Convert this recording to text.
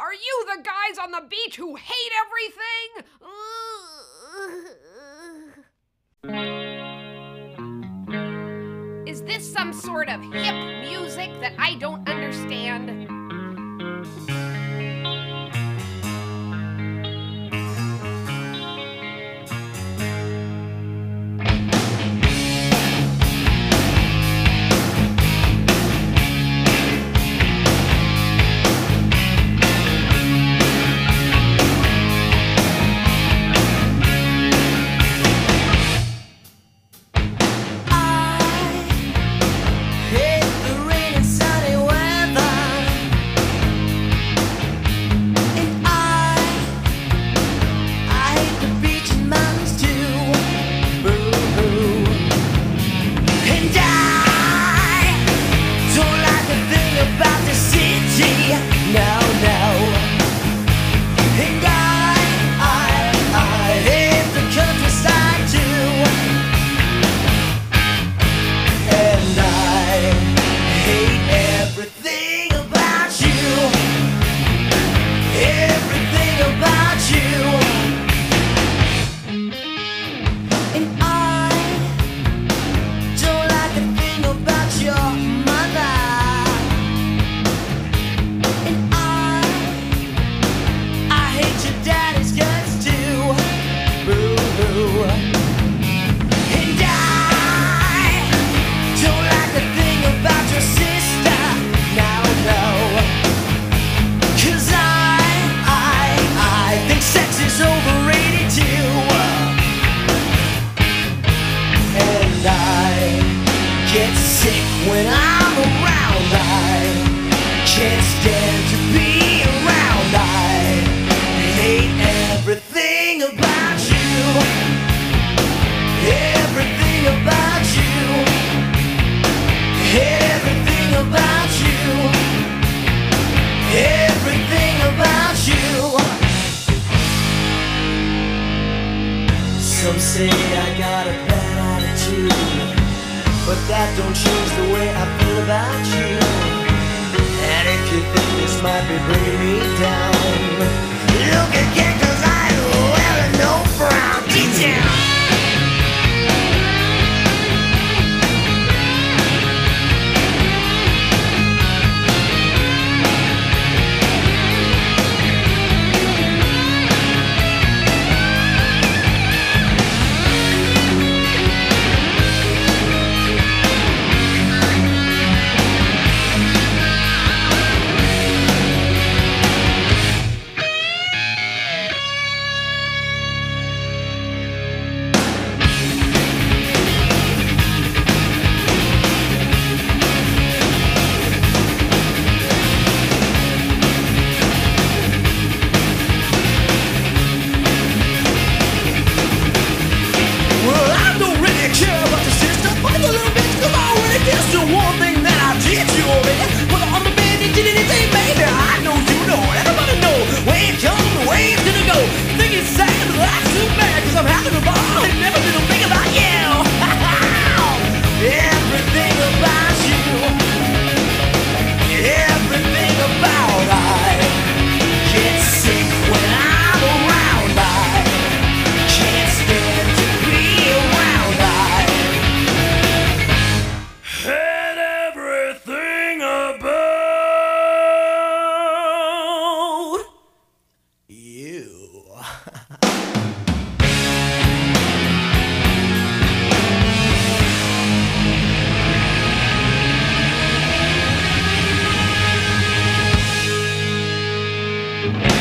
Are you the guys on the beach who hate everything? Is this some sort of hip music that I don't understand? When I'm around, I can't stand to be around. I hate everything about you. Everything about you. Everything about you. Everything about you. Some say I got a bad attitude, but that don't change the way I feel about you. And if you think this might be bringing me down, look again, 'cause I'm wearing no brown detail. You.